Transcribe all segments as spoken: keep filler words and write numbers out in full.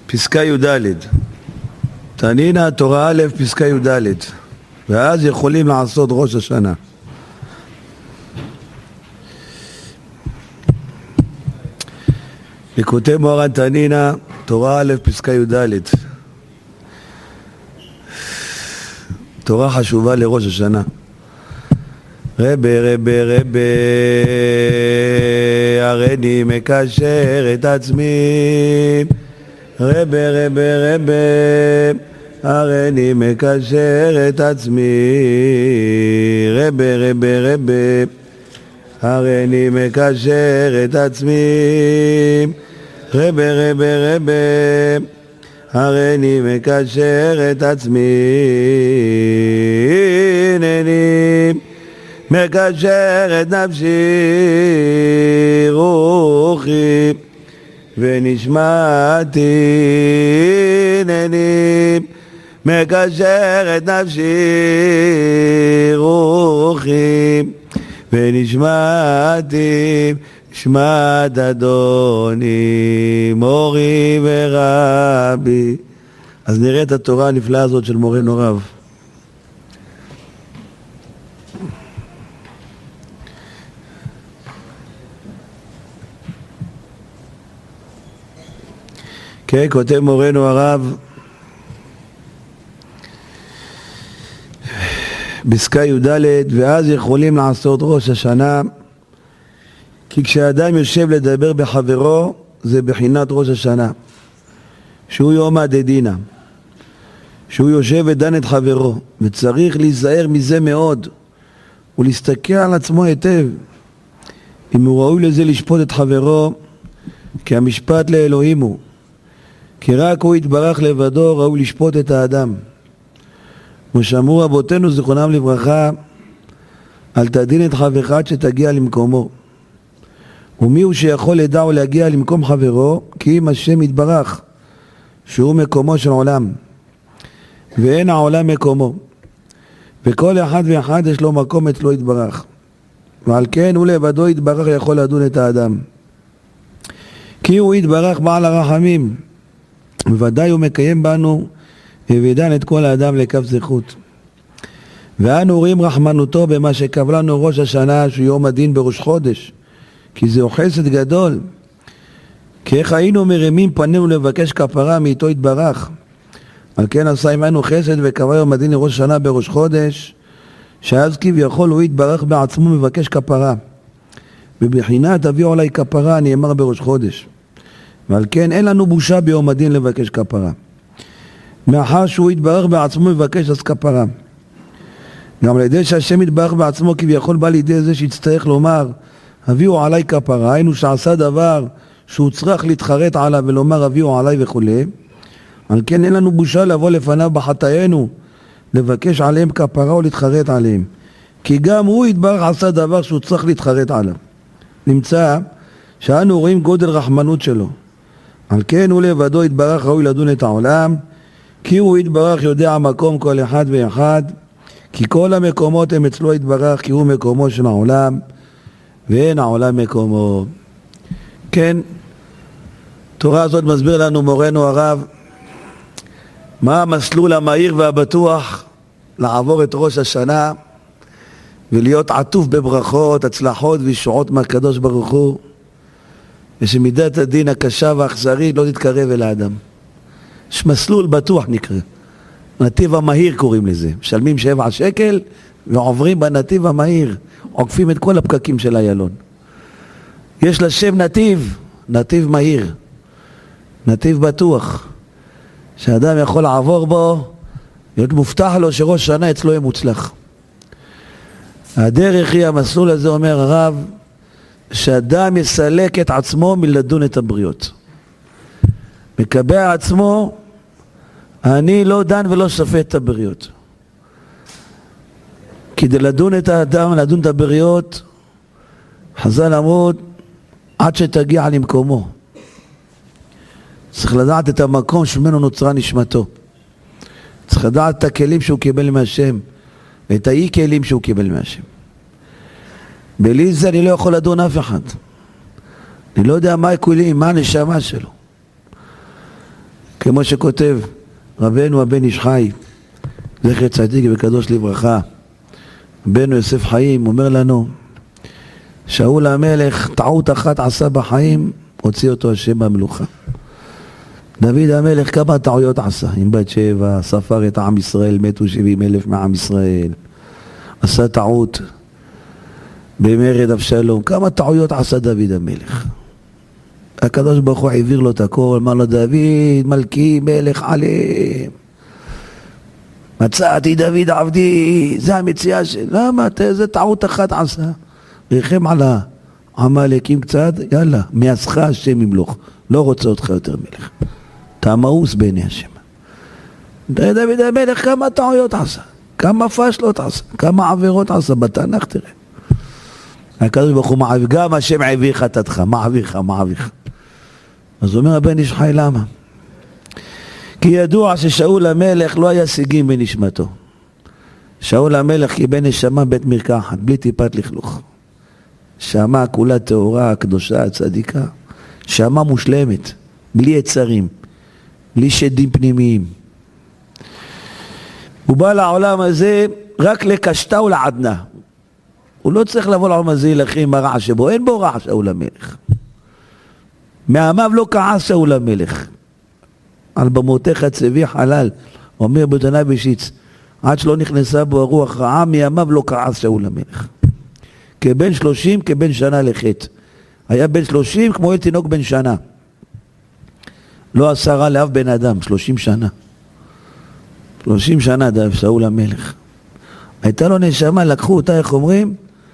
פסקה י"ד. תנינה תורה א' פסקה י"ד, ואז יכולים לעשות ראש השנה. וכותב מוהר"ן תנינה תורה א' פסקה י"ד. תורה חשובה לראש השנה. רבי רבי רבי הריני מקשר את עצמי, רבי רבי רבי הריני מקשר את עצמי, רבי רבי רבי הריני מקשר את עצמי, רבי רבי רבי הריני מקשר את עצמי, הנני מקשר את נפשי רוחי ונשמתי, הנני מקשר את נפשי רוחי ונשמתי, נשמת אדוני מורי ורבי. אז נראה את התורה הנפלאה הזאת של מורנו רב. כן, כותב מורנו הרב פסקה י"ד, ואז יכולים לעשות ראש השנה, כי כשאדם יושב לדבר בחברו זה בחינת ראש השנה, שהוא יום הדדינה, שהוא יושב ודן את חברו, וצריך להיזהר מזה מאוד ולהסתכל על עצמו היטב אם הוא ראוי לזה לשפוט את חברו, כי המשפט לאלוהים הוא, כי רק הוא יתברך לבדו ראוי לשפוט את האדם. כמו שאמרו רבותינו זיכרונם לברכה, אל תדין את חברך עד שתגיע למקומו. ומי הוא שיכול לדע ולהגיע למקום חברו? כי אם השם יתברך, שהוא מקומו של עולם, ואין העולם מקומו, וכל אחד ואחד יש לו מקום אצלו יתברך, ועל כן הוא לבדו יתברך יכול לדון את האדם, כי הוא יתברך בעל הרחמים, בוודאי הוא מקיים בנו ודן את כל האדם לכף זכות. ואנו רואים רחמנותו במה שקבע לנו ראש השנה, שהוא יום הדין בראש חודש, כי זהו חסד גדול. כי איך היינו מרימים פנינו לבקש כפרה מאיתו יתברך, על כן עשה עמנו חסד וקבע יום הדין לראש השנה בראש חודש, שאז כביכול הוא יתברך בעצמו מבקש כפרה, בבחינת תביאו עלי כפרה נאמר בראש חודש, ועל כן אין לנו בושה ביום הדין לבקש כפרה, מאחר שהוא יתברך בעצמו מבקש אז כפרה. גם על ידי שהשם יתברך בעצמו כביכול בא לידי זה שיצטרך לומר הביאו עלי כפרה, היינו שעשה דבר שהוא צריך להתחרט עליו ולומר הביאו עלי וכו', על כן אין לנו בושה לבוא לפניו בחטאינו לבקש עליהם כפרה או להתחרט עליהם, כי גם הוא יתברך עשה דבר שהוא צריך להתחרט עליו. נמצא שאנו רואים גודל רחמנות שלו, על כן הוא לבדו יתברך ראוי לדון את העולם, כי הוא יתברך יודע מקום כל אחד ואחד, כי כל המקומות הם אצלו יתברך, כי הוא מקומו של העולם ואין העולם מקומו. כן, תורה הזאת מסביר לנו מורנו הרב מה המסלול המהיר והבטוח לעבור את ראש השנה ולהיות עטוף בברכות, הצלחות וישועות מהקדוש ברוך הוא, ושמידת הדין הקשה והאכזרית לא תתקרב אל האדם. יש מסלול בטוח נקרא, נתיב המהיר קוראים לזה, משלמים שבע שקל ועוברים בנתיב המהיר, עוקפים את כל הפקקים של איילון. יש לשם נתיב, נתיב מהיר, נתיב בטוח, שאדם יכול לעבור בו, להיות מובטח לו שראש שנה אצלו יהיה מוצלח. הדרך היא, המסלול הזה אומר הרב, שאדם יסלק את עצמו מלדון את הבריות. מקבע עצמו, אני לא דן ולא שופט את הבריות. כדי לדון את האדם, לדון את הבריות, חז"ל אמרו, עד שתגיע למקומו. צריך לדעת את המקום שממנו נוצרה נשמתו. צריך לדעת את הכלים שהוא קיבל מהשם, ואת האי כלים שהוא קיבל מהשם. בלי זה אני לא יכול לדון אף אחד. אני לא יודע מה הכלים, מה הנשמה שלו. כמו שכותב רבנו הבן איש חי, זכר צדיק וקדוש לברכה, בנו יוסף חיים, אומר לנו, שאול המלך טעות אחת עשה בחיים, הוציא אותו השם במלוכה. דוד המלך כמה טעויות עשה, עם בת שבע, ספר את עם ישראל, מתו שבעים אלף מעם ישראל, עשה טעות במרד אבשלום, כמה טעויות עשה דוד המלך. הקדוש ברוך הוא העביר לו את הכל, אמר לו דוד מלכי מלך עליהם, מצאתי דוד עבדי, זה המציאה של... למה? איזה טעות אחת עשה. ריחם על העמלקים קצת, יאללה, מייסך השם ימלוך. לא רוצה אותך יותר מלך. אתה מאוס בעיני השם. דוד המלך כמה טעויות עשה, כמה פשלות עשה, כמה עבירות עשה, בתנ"ך תראה. הקדוש ברוך הוא מעביר, גם השם העביר חטאתך, מעבירך, מעבירך. אז אומר הבן איש חי, למה? כי ידוע ששאול המלך לא היה שיגים בנשמתו. שאול המלך קיבל נשמה בית מרקחת, בלי טיפת לכלוך. שמה כולה טהורה, קדושה, צדיקה. שמה מושלמת, בלי יצרים, בלי שדים פנימיים. הוא בא לעולם הזה רק לקשתה ולעדנה. הוא לא צריך לבוא לעולם הזה להילחם עם הרע שבו, אין בו רע שאול המלך. מעמיו לא כעס שאול המלך. על במותיך צבי חלל, אומר בתנאי בשיץ, עד שלא נכנסה בו הרוח רעה, מימיו לא כעס שאול המלך. כבן שלושים, כבן שנה לחטא. היה בן שלושים כמו אל תינוק בן שנה. לא עשה רע לאף בן אדם, שלושים שנה. שלושים שנה דאב שאול המלך. הייתה לו נשמה, לקחו אותה, איך אומרים?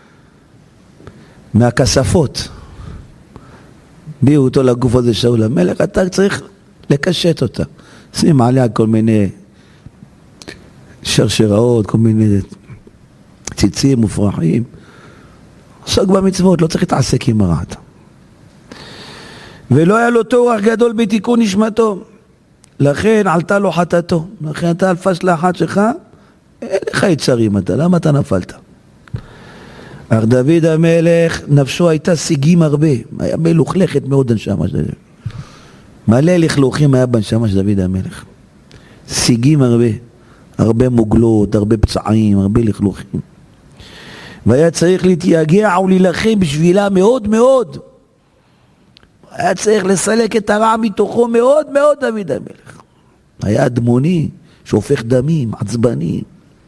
מהכספות. ביאו אותו לגוף הזה שאול המלך, אתה צריך לקשט אותה. שים עליה כל מיני שרשראות, כל מיני ציצים מופרחים. עסוק במצוות, לא צריך להתעסק עם הרעת. ולא היה לו תואר גדול בתיקון נשמתו. לכן עלתה לו חטאתו. לכן אתה אלפש לאחת שלך, אין לך יצרים אתה, למה אתה נפלת? אך דוד המלך, נפשו הייתה שיגים הרבה. היה מלוכלכת מאוד הנשמה של דוד. מלא לכלוכים היה בנשמה של דוד המלך. שיגים הרבה. הרבה מוגלות, הרבה פצעים, הרבה לכלוכים. והיה צריך להתייגע ולהילחם בשבילה מאוד מאוד. היה צריך לסלק את הרע מתוכו מאוד מאוד דוד המלך. היה אדמוני שהופך דמים, עצבני.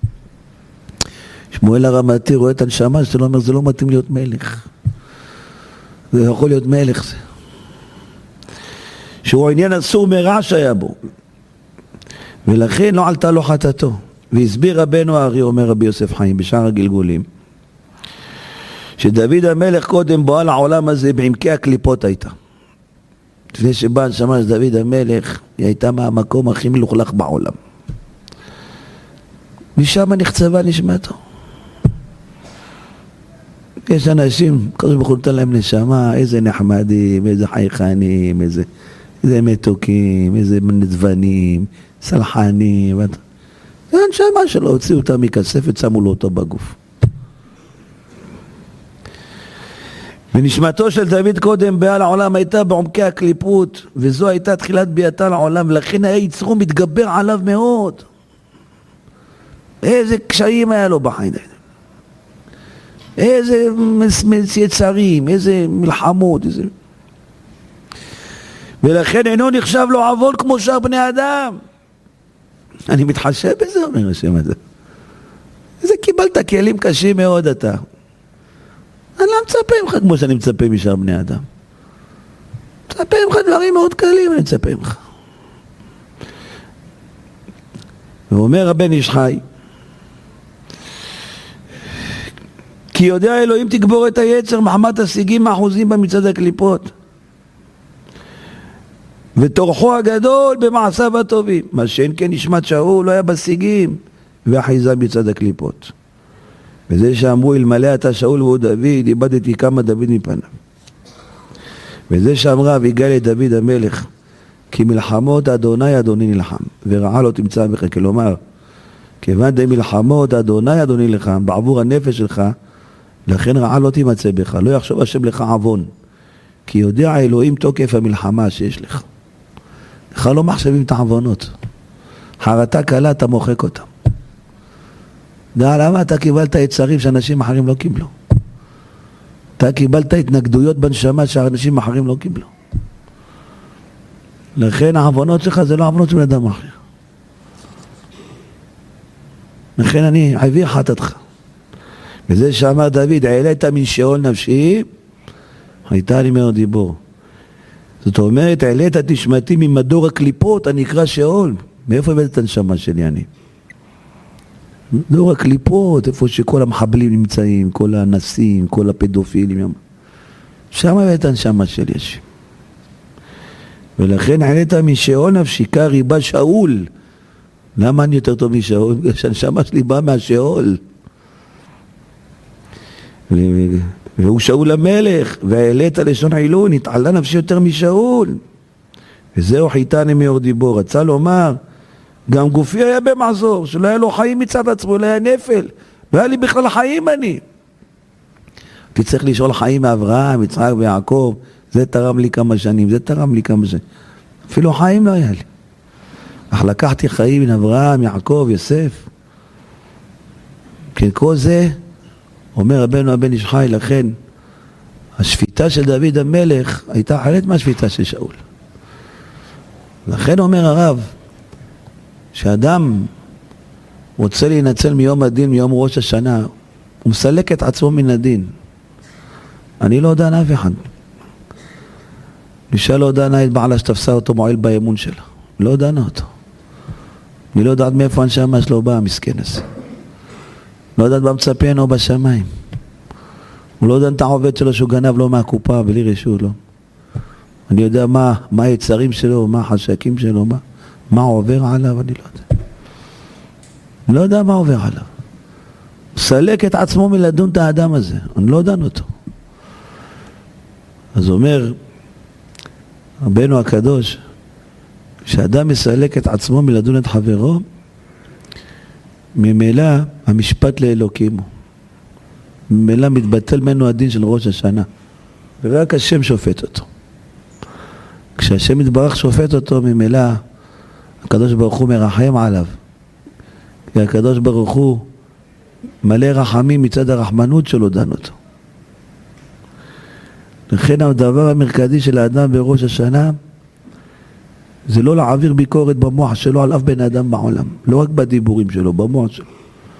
שמואל הרמתי רואה את הנשמה שלו, אומר זה לא מתאים להיות מלך. זה יכול להיות מלך זה. שהוא עניין אסור מרע שהיה בו. ולכן לא עלתה לו חטאתו. והסביר רבנו הארי, אומר רבי יוסף חיים, בשאר הגלגולים, שדוד המלך קודם בוא לעולם הזה בעמקי הקליפות הייתה. לפני שבא הנשמה של דוד המלך, היא הייתה מהמקום הכי מלוכלך בעולם. משם נחצבה נשמתו. יש אנשים, קדוש ברוך הוא נתן להם נשמה, איזה נחמדים, איזה חייכנים, איזה, איזה מתוקים, איזה נדבנים, סלחנים. זה הנשמה שלו, הוציאו אותה מכספת, שמו לו אותו בגוף. ונשמתו של דוד קודם באה לעולם הייתה בעומקי הקליפות, וזו הייתה תחילת ביאתה לעולם, ולכן היה יצרו מתגבר עליו מאוד. איזה קשיים היה לו בחיים, איזה יצרים, איזה מלחמות, איזה... ולכן אינו נחשב לו עוון כמו שאר בני אדם. אני מתחשב בזה, אומר השם הזה. איזה קיבלת כלים קשים מאוד אתה. אני לא מצפה ממך כמו שאני מצפה משאר בני אדם. מצפה ממך דברים מאוד קלים, אני מצפה ממך. ואומר הבן איש חי, כי יודע אלוהים תגבור את היצר מחמת השיגים האחוזים במצעד הקליפות. ותורכו הגדול במעשיו הטובים. מה שאין כן נשמת שאול לא היה בשיגים ואחיזה מצעד הקליפות. וזה שאמרו אלמלא אתה שאול והוא דוד, איבדתי כמה דוד מפניו. וזה שאמרה אביגיל לדוד המלך, כי מלחמות אדוני אדוני נלחם, ורעה לא תמצא בך. כלומר, כיוון די מלחמות אדוני אדוני נלחם, בעבור הנפש שלך, לכן רעה לא תמצא בך, לא יחשוב השם לך עוון, כי יודע אלוהים תוקף המלחמה שיש לך. לך בכלל לא מחשבים את העוונות. חרטה קלה אתה מוחק אותם. דע למה אתה קיבלת יצרים שאנשים אחרים לא קיבלו. אתה קיבלת התנגדויות בנשמה שאנשים אחרים לא קיבלו. לכן העוונות שלך זה לא עוונות של אדם אחר. לכן אני אביא חטאתך. וזה שאמר דוד, העלית מן שאול נפשי, הייתה לי מאוד דיבור. זאת אומרת, העלית את נשמתי ממדור הקליפות, הנקרא שאול. מאיפה הבאת את הנשמה שלי אני? מדור הקליפות, איפה שכל המחבלים נמצאים, כל האנסים, כל הפדופילים. שם הבאת את הנשמה שלי יש. ולכן העלית משאול נפשי, ריבה שאול. למה אני יותר טוב משאול? בגלל שהנשמה שלי באה מהשאול. והוא שאול המלך, והעלית לשון עילון, התעלה נפשי יותר משאול. וזהו חיתני מאור דיבור. רצה לומר, גם גופי היה במעזור, שלא היה לו חיים מצד עצמו, לא היה נפל. לא היה לי בכלל חיים אני. הייתי צריך לשאול חיים מאברהם, יצחק ויעקב, זה תרם לי כמה שנים, זה תרם לי כמה שנים. אפילו חיים לא היה לי. אך לקחתי חיים מן אברהם, יעקב, יוסף. כן, כל זה, אומר רבנו הבן איש חי, לכן, השפיטה של דוד המלך הייתה אחרת מהשפיטה של שאול. לכן אומר הרב, שאדם רוצה להינצל מיום הדין, מיום ראש השנה, הוא מסלק את עצמו מן הדין. אני לא יודע אף אחד. אישה לא דנה את בעלה שתפסה אותו מועל באמון שלה. לא דנה אותו. אני לא יודעת מאיפה הנשמה שלו באה, המסכן הזה. לא יודעת מה מצפה אינו בשמיים. הוא לא יודע את העובד שלו שהוא גנב לו מהקופה בלי רשות, לא. אני יודע מה, מה היצרים שלו, מה החשקים שלו, מה, מה עובר עליו, אני לא יודע. אני לא יודע מה עובר עליו. סלק את עצמו מלדון את האדם הזה. אני לא דן אותו. אז אומר רבנו הקדוש, שאדם מסלק את עצמו מלדון את חברו, ממילא המשפט לאלוקים הוא. ממילא מתבטל ממנו הדין של ראש השנה. ורק השם שופט אותו. כשהשם יתברך שופט אותו, ממילא הקדוש ברוך הוא מרחם עליו. כי הקדוש ברוך הוא מלא רחמים מצד הרחמנות שלו דן אותו. לכן הדבר המרכזי של האדם בראש השנה זה לא להעביר ביקורת במוח שלו על אף בן אדם בעולם, לא רק בדיבורים שלו, במוח שלו.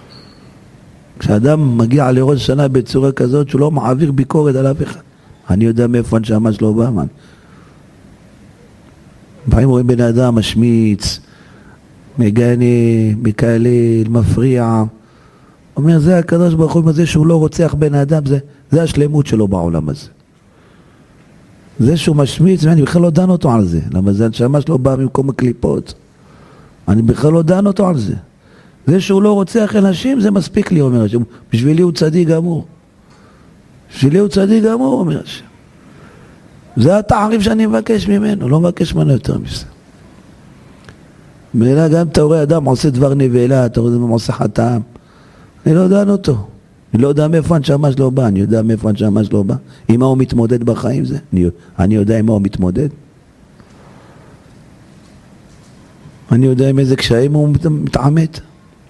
כשאדם מגיע לראש השנה בצורה כזאת שהוא לא מעביר ביקורת על אף אחד, אני יודע מאיפה הנשמה שלו בא, man. פעמים רואים בן אדם משמיץ, מגנה, מקלל, מפריע, אומר זה הקדוש ברוך הוא, זה שהוא לא רוצח בן אדם, זה, זה השלמות שלו בעולם הזה. זה שהוא משמיץ, אני בכלל לא דן אותו על זה. למה זה הנשמה שלו באה במקום הקליפות. אני בכלל לא דן אותו על זה. זה שהוא לא רוצח אנשים, זה מספיק לי, אומר השם. בשבילי הוא צדיק גמור. בשבילי הוא צדיק גמור, אומר השם. זה התעריף שאני מבקש ממנו, לא מבקש ממנו יותר מזה. מילא גם אתה רואה אדם עושה דבר נבלה, אתה רואה אדם עושה חטאם. אני לא דן אותו. אני לא יודע מאיפה הנשמה שלו בא, אני יודע מאיפה הנשמה שלו בא. עם מה הוא מתמודד בחיים זה? אני, אני יודע עם מה הוא מתמודד. אני יודע עם איזה קשיים הוא מתעמת.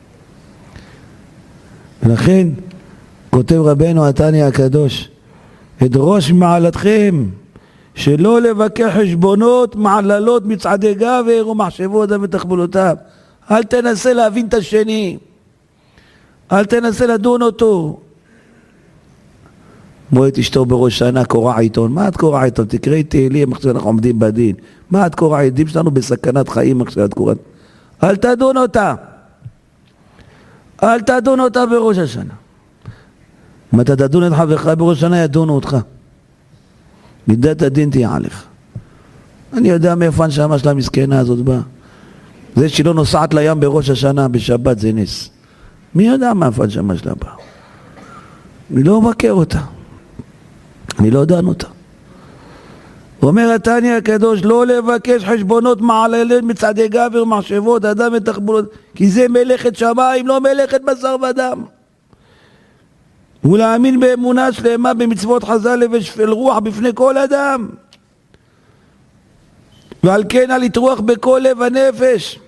ולכן, כותב רבנו התניא הקדוש, אדרוש מעלתכם, שלא לבקר חשבונות, מעללות, מצעדי גבר ומחשבו אדם ותחבולותיו. אל תנסה להבין את השני. אל תנסה לדון אותו. מועד אשתו בראש שנה, קורא עיתון. מה את קורא עיתון? תקראי תהילים, עכשיו אנחנו עומדים בדין. מה את קורא עיתים שלנו בסכנת חיים עכשיו את קוראת? אל תדון אותה. אל תדון אותה בראש השנה. אם אתה תדון את חברך בראש שנה, ידונו אותך. מידת הדין תהיה עליך. אני יודע מאיפה הנשמה של המסכנה הזאת באה. זה שלא נוסעת לים בראש השנה בשבת זה נס. מי יודע מה הנשמה שלה באה? אני לא מבקר אותה. אני לא דן אותה. אומר התניא הקדוש, לא לבקש חשבונות מעללות מצעדי גבר ומחשבות אדם ותחבולות, כי זה מלאכת שמיים, לא מלאכת בשר ודם. ולהאמין באמונה שלמה במצוות חז"ל ושפל רוח בפני כל אדם. ועל כן על לטרוח בכל לב הנפש.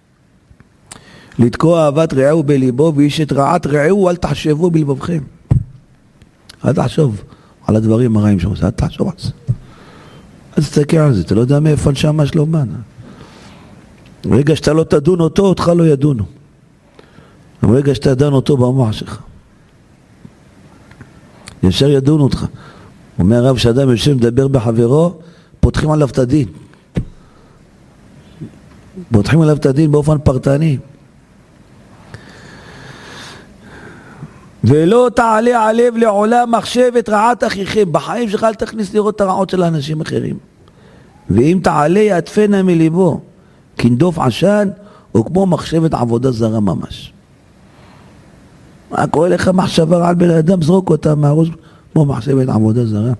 לתקוע אהבת רעהו בליבו, ואיש את רעת רעהו אל תחשבו בלבבכם. אל תחשוב על הדברים הרעים שעושה, אל תחשוב על זה. אל תסתכל על זה, אתה לא יודע מאיפה הנשמה שלו בא. ברגע שאתה לא תדון אותו, אותך לא ידונו. ברגע שאתה דן אותו במוח שלך, ישר ידונו אותך. אומר הרב שאדם יושב מדבר בחברו, פותחים עליו את הדין. פותחים עליו את הדין באופן פרטני. ולא תעלה עליו לעולם מחשב את רעת אחיכם. בחיים שלך אל תכניס לראות את הרעות של האנשים אחרים. ואם תעלה יעטפנה מליבו כנדוף עשן, או כמו מחשבת עבודה זרה ממש. מה קורה לך מחשבה רעה על בן אדם, זרוק אותה מהראש כמו מחשבת עבודה זרה.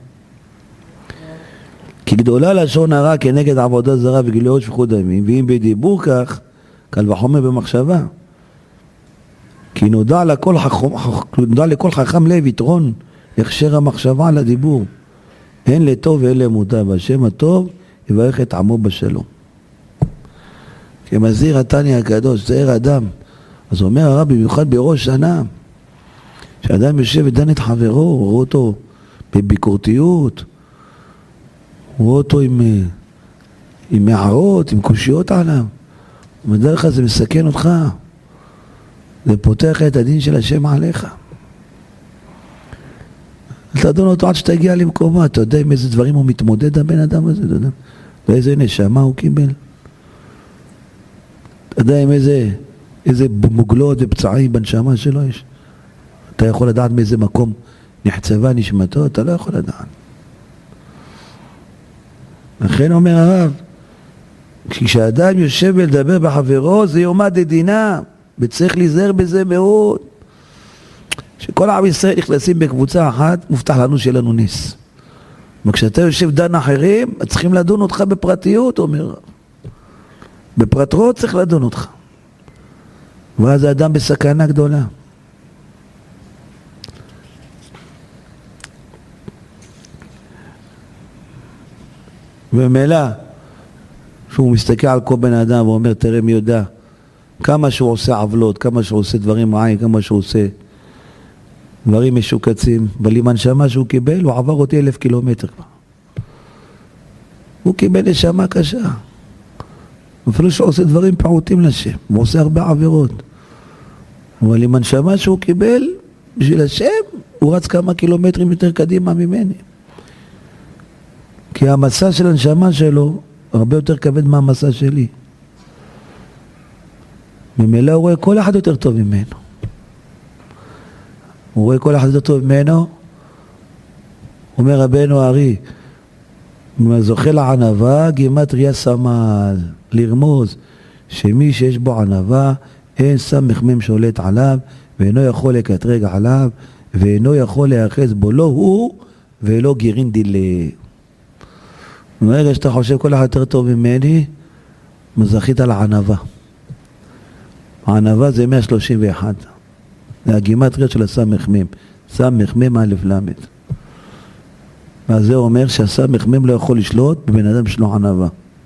כי גדולה לשון הרע כנגד עבודה זרה וגילויות שפיכות דמים, ואם בדיבור כך, קל וחומר במחשבה. כי נודע לכל חכם, נודע לכל חכם לב יתרון הכשר המחשבה על הדיבור. הן לטוב והן למוטב, והשם הטוב יברך את עמו בשלום. כמזהיר התניא הקדוש, זהיר אדם. אז אומר הרב במיוחד בראש שנה, שאדם יושב ודן את חברו, רואה אותו בביקורתיות, רואה אותו עם, עם מערות, עם קושיות עליו. בדרך כלל זה מסכן אותך. זה פותח את הדין של השם עליך. תדון אותו עד שתגיע למקומה. אתה יודע עם איזה דברים הוא מתמודד הבן אדם הזה, אתה יודע? ואיזה נשמה הוא קיבל. אתה יודע עם איזה, איזה מוגלות ופצעים בנשמה שלו יש. אתה יכול לדעת מאיזה מקום נחצבה נשמתו, אתה לא יכול לדעת. לכן אומר הרב, כשאדם יושב ולדבר בחברו, זה יומא דדינה, וצריך להיזהר בזה מאוד. שכל עם ישראל נכנסים בקבוצה אחת, מובטח לנו שיהיה לנו נס. וכשאתה יושב דן אחרים, צריכים לדון אותך בפרטיות, אומר. בפרטרות צריך לדון אותך. ואז האדם בסכנה גדולה. וממילא, שהוא מסתכל על כל בן אדם ואומר, תראה מי יודע, כמה שהוא עושה עוולות, כמה שהוא עושה דברים רעים, כמה שהוא עושה דברים משוקצים, אבל עם הנשמה שהוא קיבל, הוא עבר אותי אלף קילומטר כבר. הוא קיבל נשמה קשה. אפילו שהוא עושה דברים פעוטים לשם, הוא עושה הרבה עבירות. אבל עם הנשמה שהוא קיבל, בשביל השם, הוא רץ כמה קילומטרים יותר קדימה ממני. כי המסע של הנשמה שלו הרבה יותר כבד מהמסע שלי. ממילא הוא רואה כל אחד יותר טוב ממנו. הוא רואה כל אחד יותר טוב ממנו. אומר רבנו הארי, זוכה לענווה, גימטריה סמל, לרמוז שמי שיש בו ענווה, אין סמך מם שולט עליו, ואינו יכול לקטרג עליו, ואינו יכול להיאחז בו, לא הוא ולא גירין דילה. ברגע שאתה חושב כל אחד יותר טוב ממני, מזכית על הענווה. הענווה זה מאה שלושים ואחת. זה הגימטריה של הסמך מם. סמך מם א' למד. אז זה אומר שהסמך מם לא יכול לשלוט בבן אדם שלו ענווה.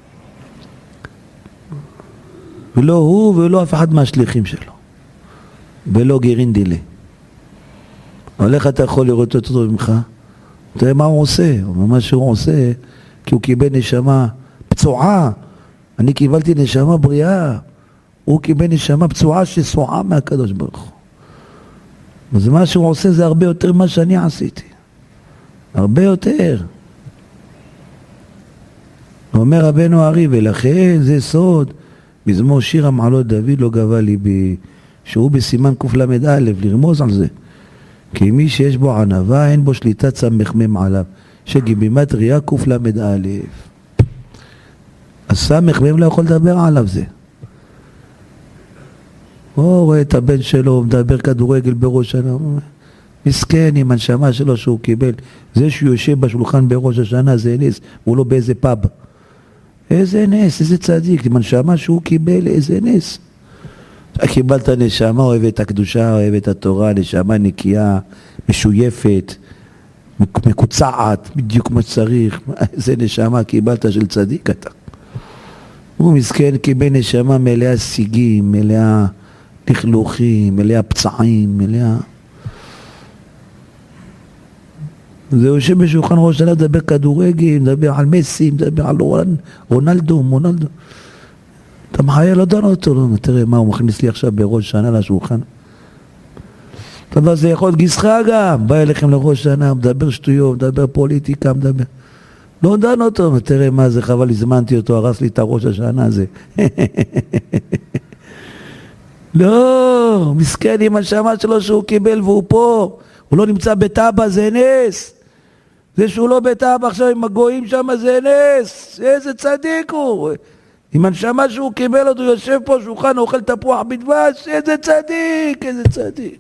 ולא הוא ולא אף אחד מהשליחים שלו. ולא גירין דילה. אבל איך אתה יכול לראות אותו טוב ממך? תראה מה הוא עושה. מה שהוא עושה, כי הוא קיבל נשמה פצועה. אני קיבלתי נשמה בריאה. הוא קיבל נשמה פצועה שסועה מהקדוש ברוך הוא. אז מה שהוא עושה זה הרבה יותר ממה שאני עשיתי. הרבה יותר. אומר רבנו הארי, ולכן זה סוד, מזמור שיר המעלות דוד לא גבה ליבי, שהוא בסימן קל"א, לרמוז על זה. כי מי שיש בו ענווה, אין בו שליטת סמ"ם עליו, שגימטריה קל"א. אז סמ"ם לא יכול לדבר עליו זה. הוא רואה את הבן שלו, הוא מדבר כדורגל בראש השנה, מסכן עם הנשמה שלו שהוא קיבל. זה שהוא יושב בשולחן בראש השנה זה נס, הוא לא באיזה פאב. איזה נס, איזה צדיק, עם הנשמה שהוא קיבל, איזה נס. אתה קיבלת נשמה, אוהב את הקדושה, אוהב את התורה, נשמה נקייה, משויפת, מקוצעת, בדיוק כמו שצריך. איזה נשמה קיבלת של צדיק אתה. הוא מסכן קיבל נשמה מלאה שיגים, מלאה לכלוכים, מלאה פצעים, מלאה... זה יושב בשולחן ראש השנה, מדבר כדורגל, מדבר על מסי, מדבר על רונלדו, מונלדו. אתה מחיה לא דן אותו, לא, תראה מה הוא מכניס לי עכשיו בראש שנה לשולחן. אבל זה יכול להיות גיסך גם, בא אליכם לראש שנה, מדבר שטויות, מדבר פוליטיקה, מדבר... לא דן אותו, תראה מה זה, חבל, הזמנתי אותו, הרס לי את הראש השנה הזה. לא, מסכן עם הנשמה שלו שהוא קיבל והוא פה, הוא לא נמצא בטאבה, זה נס. זה שהוא לא בטאבה עכשיו עם הגויים שם, זה נס. איזה צדיק הוא. עם הנשמה שהוא קיבל אותו, יושב פה שולחן, אוכל תפוח בדבש, איזה צדיק, איזה צדיק.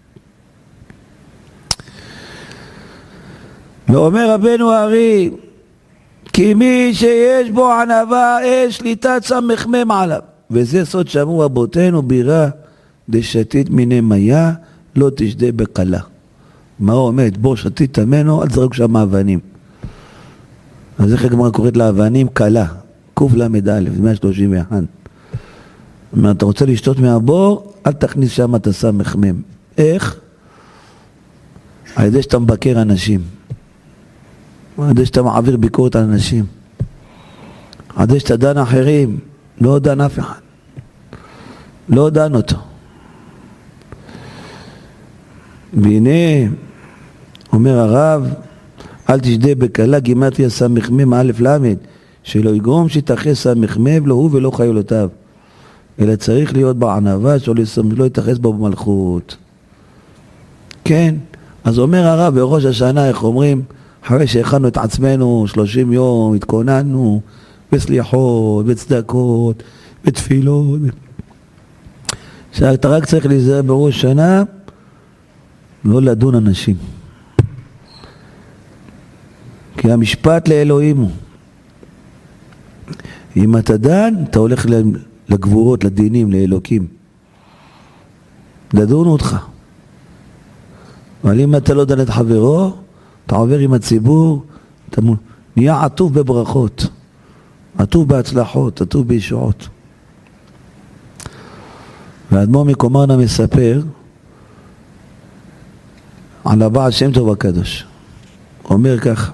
ואומר רבנו הארי, כי מי שיש בו ענווה, יש שליטת סמ"ם עליו. וזה סוד שאמרו רבותינו, בירה דשתית מיני מיה, לא תשדה בקלה. מה הוא אומר? בוא שתית ממנו, אל תזרוק שם אבנים. אז איך הגמרא קוראת לאבנים? קלה. קוף למד א', מאה שלושים ואחת. אומר, אתה רוצה לשתות מהבור, אל תכניס שם את הסמ"ם. איך? על ידי שאתה מבקר אנשים. על ידי שאתה מעביר ביקורת על אנשים. על ידי שאתה דן אחרים. לא דן אף אחד. לא דן אותו. והנה, אומר הרב, אל תשדה בקלה גימטריה סמ"ם א' למד, שלא יגרום שיתחס סמ"ם לא הוא ולא חיילותיו, אלא צריך להיות בענווה שלא יתחס בו במלכות. כן, אז אומר הרב בראש השנה, איך אומרים, אחרי שהכנו את עצמנו שלושים יום, התכוננו בסליחות, בצדקות, בתפילות, שאתה רק צריך להיזהר בראש שנה, לא לדון אנשים. כי המשפט לאלוהים הוא. אם אתה דן, אתה הולך לגבורות, לדינים, לאלוקים. לדון אותך. אבל אם אתה לא דן את חברו, אתה עובר עם הציבור, אתה נהיה עטוב בברכות, עטוב בהצלחות, עטוב בישועות. והאדמו"ר מקומרנה מספר על הבעל שם טוב הקדוש. אומר כך,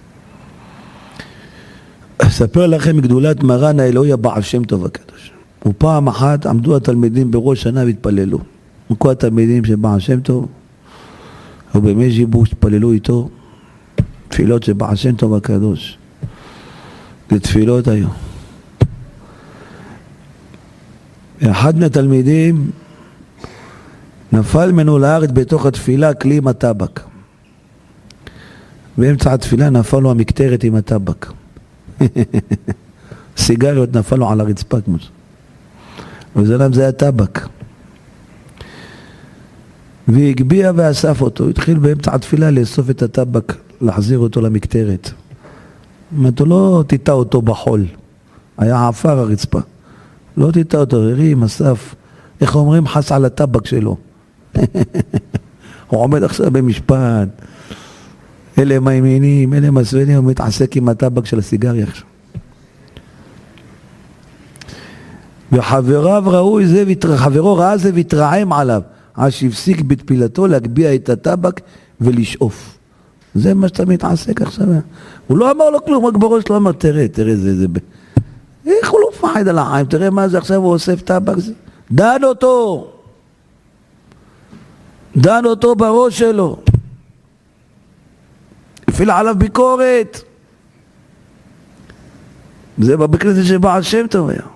אספר לכם מגדולת מרן האלוהי הבעל שם טוב הקדוש. ופעם אחת עמדו התלמידים בראש שנה והתפללו. וכל התלמידים של בעל שם טוב, ובימי ז'יבוש התפללו איתו תפילות של בעל שם טוב הקדוש. זה תפילות היום. אחד מהתלמידים נפל ממנו לארץ בתוך התפילה כלי עם הטבק. באמצע התפילה נפל לו המקטרת עם הטבק. סיגריות נפל לו על הרצפה כמו זה. וזה למה זה היה טבק. והגביע ואסף אותו. התחיל באמצע התפילה לאסוף את הטבק, להחזיר אותו למקטרת. אתה לא תיטע אותו בחול. היה עפר הרצפה. לא תיטע אותו, הרים, אסף. איך אומרים? חס על הטבק שלו. הוא עומד עכשיו במשפט. אלה מימינים, אלה מסוינים, הוא מתעסק עם הטבק של הסיגריה עכשיו. וחבריו ראו זה, חברו ראה זה והתרעם עליו, עד שהפסיק בתפילתו להגביה את הטבק ולשאוף. זה מה שאתה מתעסק עכשיו. הוא לא אמר לו כלום, רק בראש לא אמר, תראה, תראה זה, זה. איך הוא לא מפחד על החיים? תראה מה זה עכשיו, הוא אוסף טבק זה. דן אותו. דן אותו בראש שלו. הפעיל עליו ביקורת. זה בכנסת שבעל שם טוב היה.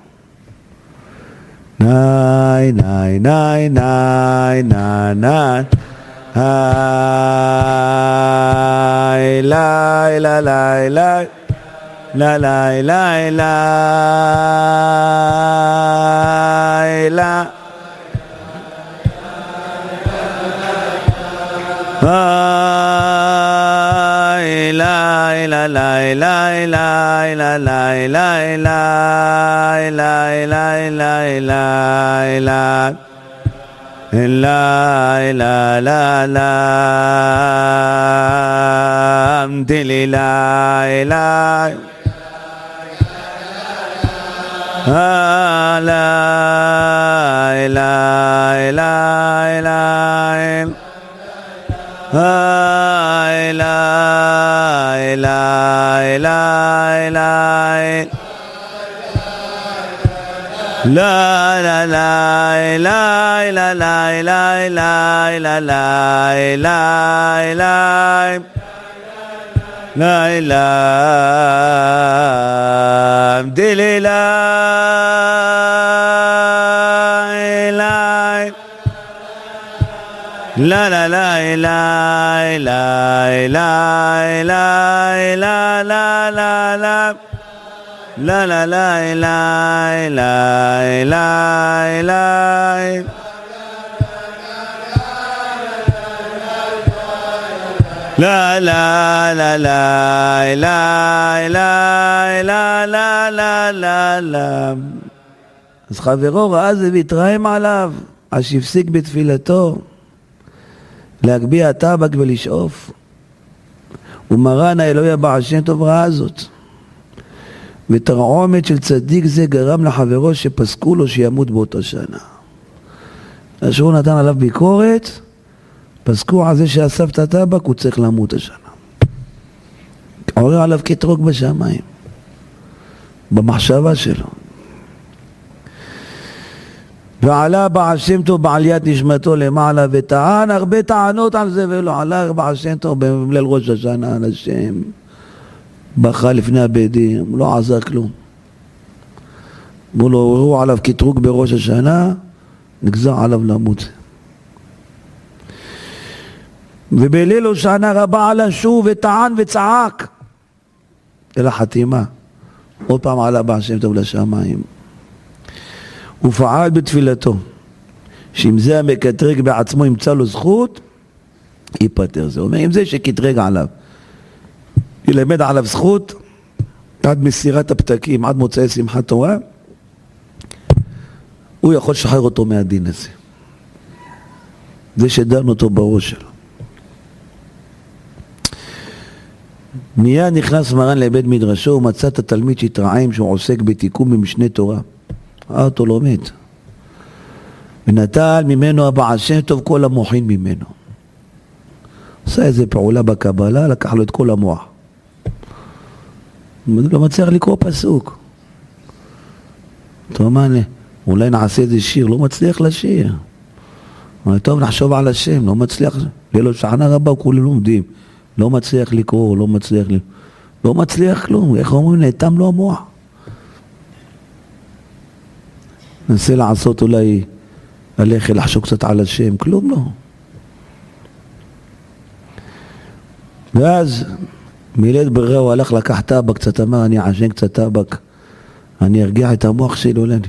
ניי, ניי, ניי, ניי, ניי, ניי. היי, ליי, ליי, ליי, ליי. ליי, ליי, ליי, ליי, ליי. La la la la la la la la la la la la la la la la la dili la la La la la la la La la la la la la la la la la la la la la la la la la La la la la la la la la la la la. אז חברו ראה זה והתרעם עליו, אז שהפסיק בתפילתו להגביה טבק ולשאוף. ומרן האלוהי הבעל שם טוב ראה זאת, ותרעומת של צדיק זה גרם לחברו שפסקו לו שימות באותה שנה. אשר נתן עליו ביקורת, פסקו על זה שאסף את הטבק, הוא צריך למות השנה. עורר עליו קטרוג בשמיים, במחשבה שלו. ועלה בעל שם טוב בעליית נשמתו למעלה, וטען הרבה טענות על זה, ולא עלה בעל שם טוב בליל ראש השנה על השם, בכה לפני הבדים, לא עזר כלום. אמרו לו, עוררו עליו קטרוג בראש השנה, נגזר עליו למות. ובליל השנה רבה עלה שוב וטען וצעק אל החתימה. עוד פעם עלה בעל שם טוב לשמיים, ופעל בתפילתו שאם זה המקטרג בעצמו ימצא לו זכות, ייפטר. זה אומר, אם זה שקטרג עליו ילמד עליו זכות עד מסירת הפתקים, עד מוצאי שמחת תורה, הוא יכול לשחרר אותו מהדין הזה, זה שדן אותו בראש שלו. מיד נכנס מרן לבית מדרשו ומצא את התלמיד שהתרעם שהוא עוסק בתיקון במשנה תורה. ראה אותו לומד, ונטל ממנו הבעל שם טוב כל המוחין ממנו. עשה איזה פעולה בקבלה, לקח לו את כל המוח, לא מצליח לקרוא פסוק. אתה אומר לי, אולי נעשה איזה שיר, לא מצליח לשיר. אבל טוב, נחשוב על השם, לא מצליח. ללא שנה רבה כולם לומדים, לא מצליח לקרוא, לא מצליח לקרוא. לא מצליח כלום, איך אומרים? נאטם לו המוח. ננסה לעשות אולי הלך לחשוב קצת על השם, כלום לא. ואז מילד ברירה הוא הלך לקח טבק קצת, אמר אני עשן קצת טבק, אני ארגיע את המוח שלו לנו.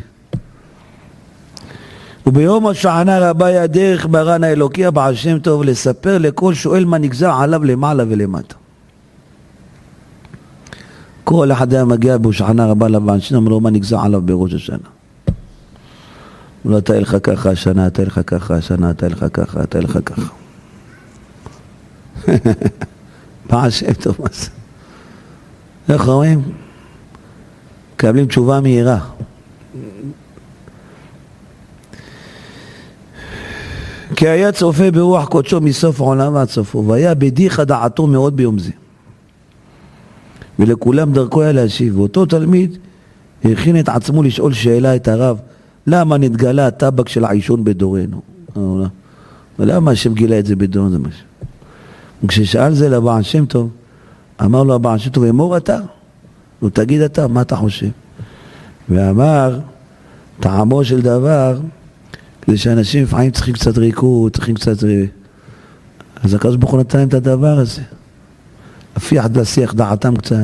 וביום השענה רבה היה דרך מרן האלוקי הבעל שם טוב לספר לכל שואל מה נגזר עליו למעלה ולמטה. כל אחד היה מגיע בשענה רבה לבעל שם, אמר לו מה נגזר עליו בראש השנה. לא אתה אלך ככה השנה, אתה אלך ככה השנה, אתה אלך ככה, אתה אלך ככה. בעל שם טוב מה זה? איך אומרים? קבלים תשובה מהירה. כי היה צופה ברוח קודשו מסוף העולם ועד סופו, והיה בדיחה דעתו מאוד ביום זה, ולכולם דרכו היה להשיב. ואותו תלמיד הכין את עצמו לשאול שאלה את הרב, למה נתגלה הטבק של העישון בדורנו? ולמה השם גילה את זה בדורנו? זה משהו. וכששאל זה לבעל שם טוב, אמר לו הבעל שם טוב, אמור אתה? לא תגיד אתה, מה אתה חושב? ואמר, טעמו של דבר, כדי שאנשים לפעמים צריכים קצת ריקוד, צריכים קצת... אז הקדוש ברוך הוא נתן להם את הדבר הזה. הפיח להסיח דעתם קצת.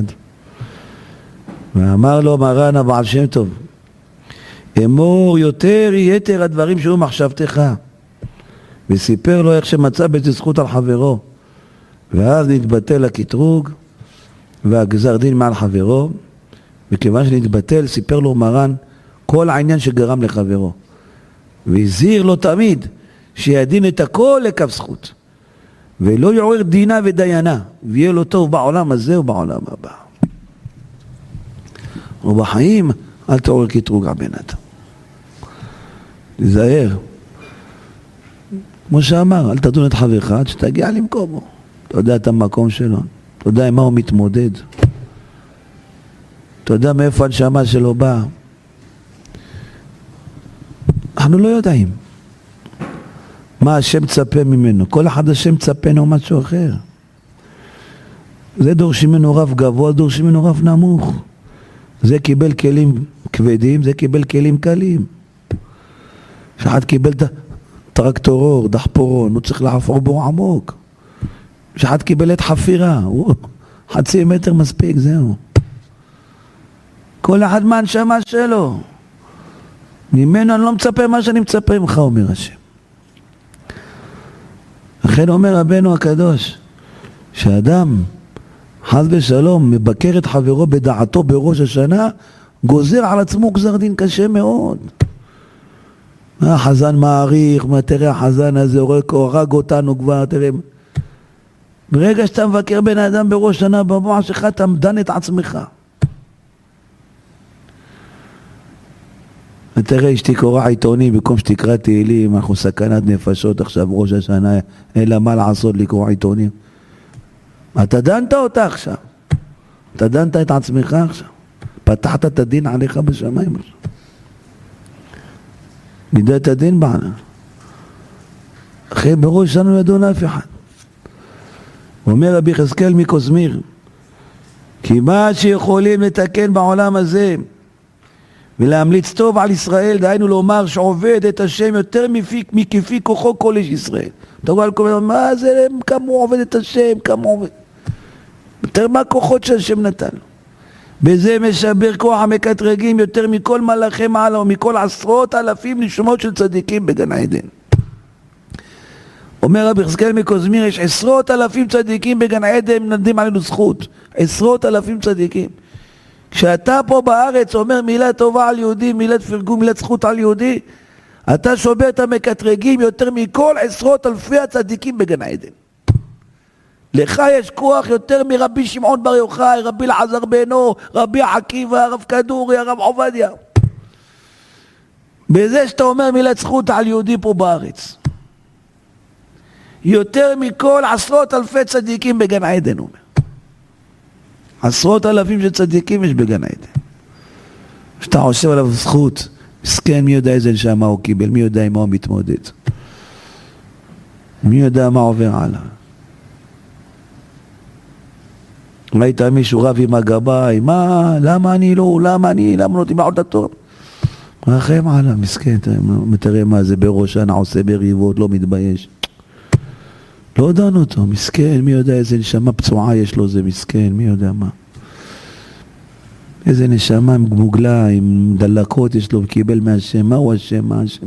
ואמר לו מרן הבעל שם טוב, אמור יותר יתר הדברים שהיו מחשבתך. וסיפר לו איך שמצא בזה זכות על חברו. ואז נתבטל הקטרוג והגזר דין מעל חברו. וכיוון שנתבטל, סיפר לו מרן כל העניין שגרם לחברו. והזהיר לו תמיד שידין את הכל לכף זכות, ולא יעורר דינה ודיינה, ויהיה לו טוב בעולם הזה ובעולם הבא. ובחיים אל תעורר קטרוג על בן אדם. תיזהר. כמו שאמר, אל תדון את חברך עד שתגיע למקומו. אתה יודע את המקום שלו, אתה יודע עם מה הוא מתמודד, אתה יודע מאיפה הנשמה שלו באה. אנחנו לא יודעים מה השם מצפה ממנו. כל אחד השם מצפה ממנו משהו אחר. זה דורשים ממנו רב גבוה, דורשים ממנו רב נמוך. זה קיבל כלים כבדים, זה קיבל כלים קלים. שאחד קיבל טרקטורור, דחפורון, הוא צריך לחפור בו עמוק. שאחד קיבל את חפירה, הוא חצי מטר מספיק, זהו. כל אחד מהנשמה שלו. ממנו אני לא מצפה מה שאני מצפה ממך, אומר השם. לכן אומר רבנו הקדוש, שאדם חס ושלום מבקר את חברו בדעתו בראש השנה, גוזר על עצמו גזר דין קשה מאוד. החזן מעריך, מה תראה החזן הזה, הורג אותנו כבר, תראה. ברגע שאתה מבקר בן אדם בראש שנה במוח שלך, אתה מדן את עצמך. ותראה, אשתי קורא עיתונים, במקום שתקרא תהילים, אנחנו סכנת נפשות עכשיו ראש השנה, אין לה מה לעשות לקרוא עיתונים. אתה דנת אותה עכשיו. אתה דנת את עצמך עכשיו. פתחת את הדין עליך בשמיים עכשיו. מידת הדין בענה. אחרי בראש שלנו ידון אף אחד. אומר רבי יחזקאל מקוזמיר, כי מה שיכולים לתקן בעולם הזה ולהמליץ טוב על ישראל, דהיינו לומר שעובד את השם יותר מכפי כוחו כל איש ישראל. אתה רואה על כל מיני, מה זה, כמה הוא עובד את השם, כמה הוא עובד. יותר מהכוחות שהשם נתן לו. בזה משבר כוח המקטרגים יותר מכל מלאכי מעלה ומכל עשרות אלפים נשמות של צדיקים בגן עדן. אומר רבי יחזקאל מקוזמיר, יש עשרות אלפים צדיקים בגן עדן, נותנים עלינו זכות. עשרות אלפים צדיקים. כשאתה פה בארץ אומר מילה טובה על יהודי, מילת פרגון, מילת זכות על יהודי, אתה שובר את המקטרגים יותר מכל עשרות אלפי הצדיקים בגן עדן. לך יש כוח יותר מרבי שמעון בר יוחאי, רבי אלעזר בנו, רבי עקיבא, הרב כדורי, הרב עובדיה. בזה שאתה אומר מילת זכות על יהודי פה בארץ. יותר מכל עשרות אלפי צדיקים בגן עדן, הוא אומר. עשרות אלפים של צדיקים יש בגן עדן. שאתה חושב עליו זכות, מסכן, מי יודע איזה נשמה הוא קיבל, מי יודע עם מה הוא מתמודד. מי יודע מה עובר עליו. ראית מישהו רב עם הגבאי, מה, למה אני לא, למה אני, למה לא תימע עוד התור? רחם עליו, מסכן, תראה מה זה בראש שנה עושה בריבות, לא מתבייש. לא דן אותו, מסכן, מי יודע איזה נשמה פצועה יש לו, זה מסכן, מי יודע מה. איזה נשמה עם גמוגלה, עם דלקות יש לו, וקיבל מהשם, מהו השם, מה השם?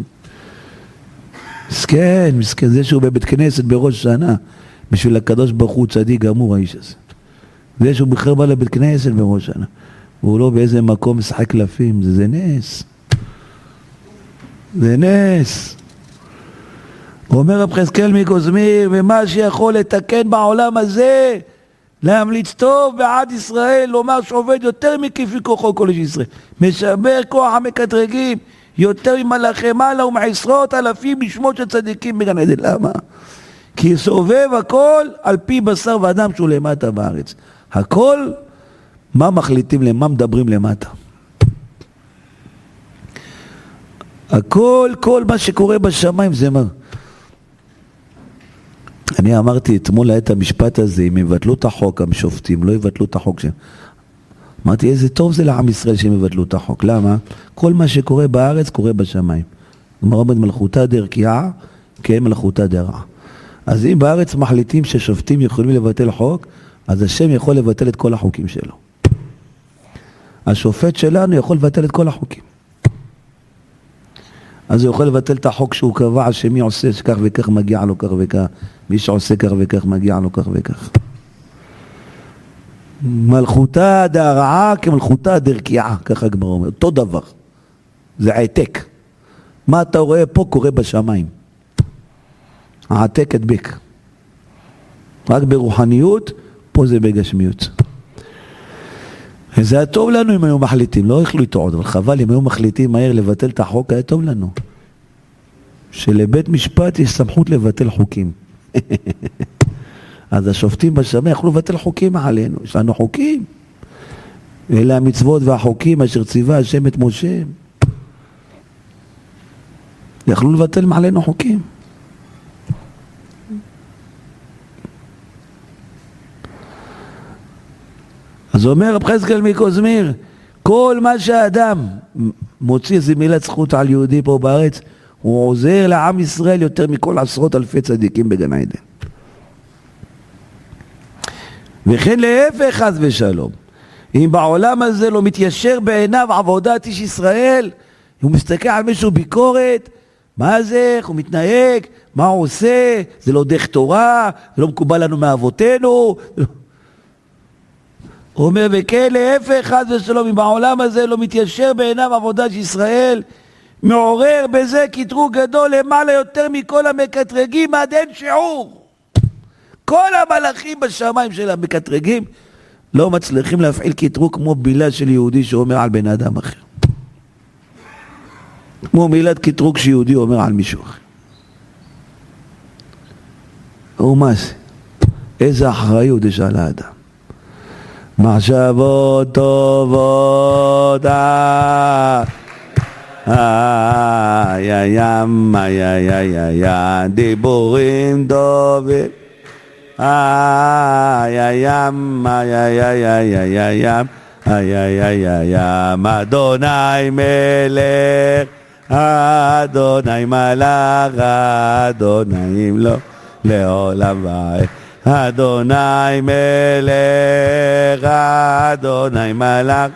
מסכן, מסכן, זה שהוא בבית כנסת בראש שנה, בשביל הקדוש ברוך הוא צדיק גמור האיש הזה. זה שהוא בכלל בא לבית כנסת בראש שנה, והוא לא באיזה מקום משחק קלפים, זה, זה נס. זה נס. אומר רב יחזקאל מקוזמיר, ומה שיכול לתקן בעולם הזה, להמליץ טוב בעד ישראל, לומר שעובד יותר מכפי כוחו כל איש ישראל. משבר כוח המקטרגים, יותר ממלאכי מעלה ומעשרות אלפים נשמות של צדיקים בגן עדן. למה? כי סובב הכל על פי בשר ואדם שהוא למטה בארץ. הכל, מה מחליטים למה מדברים למטה. הכל, כל מה שקורה בשמיים זה מה. אני אמרתי אתמול את המשפט הזה, אם יבטלו את החוק, המשופטים, לא יבטלו את החוק שלהם. אמרתי, איזה טוב זה לעם ישראל שהם יבטלו את החוק. למה? כל מה שקורה בארץ קורה בשמיים. כלומר, מלכותה דרקיעה, כן מלכותה דרעה. אז אם בארץ מחליטים ששופטים יכולים לבטל חוק, אז השם יכול לבטל את כל החוקים שלו. השופט שלנו יכול לבטל את כל החוקים. אז הוא יכול לבטל את החוק שהוא קבע שמי עושה שכך וכך מגיע לו כך וכך, מי שעושה כך וכך מגיע לו כך וכך. מלכותה דרעה כמלכותה דרקיעה, ככה הגמרא אומר, אותו דבר. זה העתק. מה אתה רואה פה קורה בשמיים. העתק הדבק. רק ברוחניות, פה זה בגשמיות. זה היה טוב לנו אם היו מחליטים, לא החליטו עוד, אבל חבל אם היו מחליטים מהר לבטל את החוק, היה טוב לנו. שלבית משפט יש סמכות לבטל חוקים. אז השופטים בשמיים יכלו לבטל חוקים עלינו, יש לנו חוקים. אלה המצוות והחוקים אשר ציווה השם את משה. יכלו לבטל מעלינו חוקים. אז אומר רב חזקאל מקוזמיר, כל מה שהאדם מוציא איזה מילת זכות על יהודי פה בארץ, הוא עוזר לעם ישראל יותר מכל עשרות אלפי צדיקים בגן עדן. וכן להפך חס ושלום, אם בעולם הזה לא מתיישר בעיניו עבודת איש ישראל, הוא מסתכל על מישהו ביקורת, מה זה, איך הוא מתנהג, מה הוא עושה, זה לא דרך תורה, זה לא מקובל לנו מאבותינו. הוא אומר, וכן להפך חס ושלום, אם בעולם הזה לא מתיישר בעיניו עבודת ישראל, מעורר בזה קטרוג גדול למעלה יותר מכל המקטרגים עד אין שיעור. כל המלאכים בשמיים של המקטרגים לא מצליחים להפעיל קטרוג כמו בילה של יהודי שאומר על בן אדם אחר. כמו מילת קטרוג שיהודי אומר על מישהו אחר. ומה זה? איזה אחריות יש על האדם. מחשבות טובות איי איי איי איי איי איי דיבורים טובים איי איי איי איי איי איי איי איי איי איי אדוני מלך אדוני מלך אדוני לא לעולם ועד אדוני מלך אדוני מלך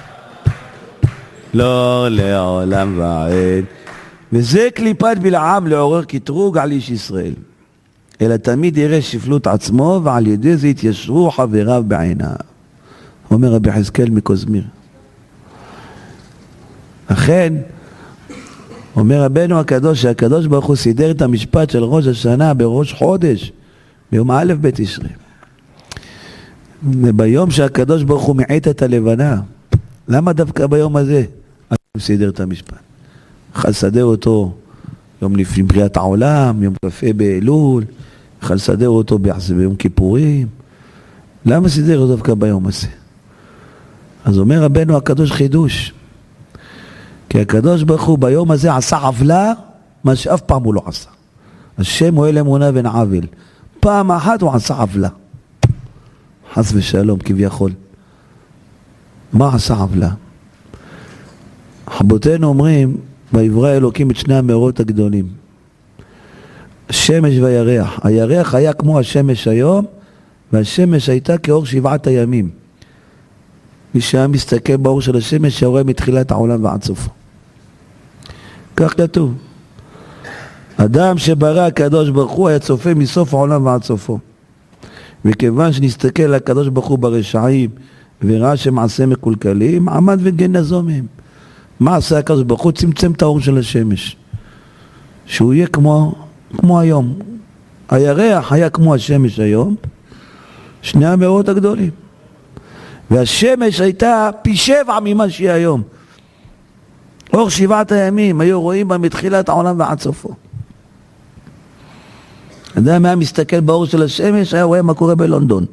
לא לעולם ועד. וזה קליפת בלעם לעורר קטרוג על איש ישראל, אלא תמיד יראה שפלות עצמו ועל ידי זה יתיישרו חבריו בעיניו. אומר רבי חזקאל מקוזמיר. אכן אומר רבנו הקדוש שהקדוש ברוך הוא סידר את המשפט של ראש השנה בראש חודש ביום א' בתשרי, וביום שהקדוש ברוך הוא מעט את הלבנה. למה דווקא ביום הזה הוא סידר את המשפט? יכול לסדר אותו יום לפני בריאת העולם, יום כ"ה באלול, יכול לסדר אותו ביום כיפורים. למה סידר אותו דווקא ביום הזה? אז אומר רבנו הקדוש חידוש, כי הקדוש ברוך הוא ביום הזה עשה עוולה מה שאף פעם הוא לא עשה. השם הוא אל אמונה ון עוול. פעם אחת הוא עשה עוולה, חס ושלום כביכול. מה עשה עוולה? רבותינו אומרים, ויברא אלוקים את שני המאורות הגדולים, השמש והירח. הירח היה כמו השמש היום, והשמש הייתה כאור שבעת הימים. מי שהיה מסתכל באור של השמש שהורה מתחילת העולם ועד סופו. כך כתוב. אדם שברא הקדוש ברוך הוא היה צופה מסוף העולם ועד סופו. וכיוון שנסתכל על הקדוש ברוך הוא ברשעים וראה שמעשה מקולקלים, עמד וגנזו מהם. מה עשה הקדוש ברוך הוא? צמצם את האור של השמש, שהוא יהיה כמו, כמו היום. הירח היה כמו השמש היום, שני המאורות הגדולים, והשמש הייתה פי שבע ממה שהיא היום. אור שבעת הימים היו רואים בה מתחילת העולם ועד סופו. אדם היה מסתכל באור של השמש, היה רואה מה קורה בלונדון,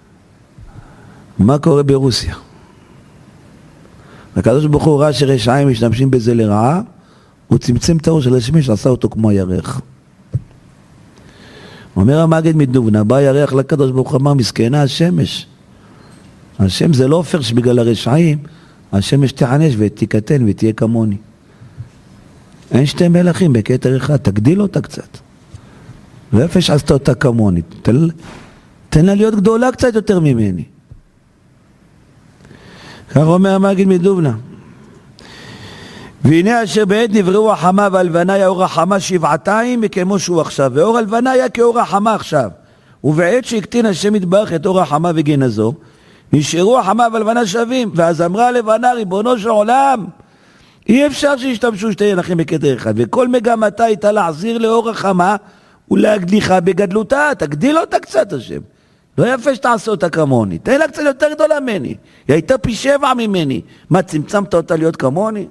מה קורה ברוסיה. הקדוש ברוך הוא ראה שרשעים משתמשים בזה לרעה, הוא צמצם את האור של השמש, עשה אותו כמו הירח. אומר המגד מדובנה, בא הירח לקדוש ברוך הוא, אמר מסכנה השמש, השם זה לא אופר שבגלל הרשעים השמש תענש ותקטן ותהיה כמוני. אין שתי מלכים בכתר אחד, תגדיל אותה קצת. ואיפה שעשת אותה כמוני, תן, תן לה להיות גדולה קצת יותר ממני. כך אומר המגיד מדובנה, והנה אשר בעת נבראו החמה והלבנה היה אור החמה שבעתיים וכמו שהוא עכשיו, ואור הלבנה היה כאור החמה עכשיו, ובעת שהקטין השם יתברך את אור החמה וגנזו, נשארו החמה והלבנה שווים. ואז אמרה הלבנה, ריבונו של עולם, אי אפשר שישתמשו שתי ינחים בכתר אחד, וכל מגמתה הייתה להחזיר לאור החמה ולהגדיחה בגדלותה. תגדיל אותה קצת השם, לא יפה שתעשה אותה כמוני, תן לה קצת יותר גדולה ממני, היא הייתה פי שבע ממני, מה, צמצמת אותה להיות כמוני?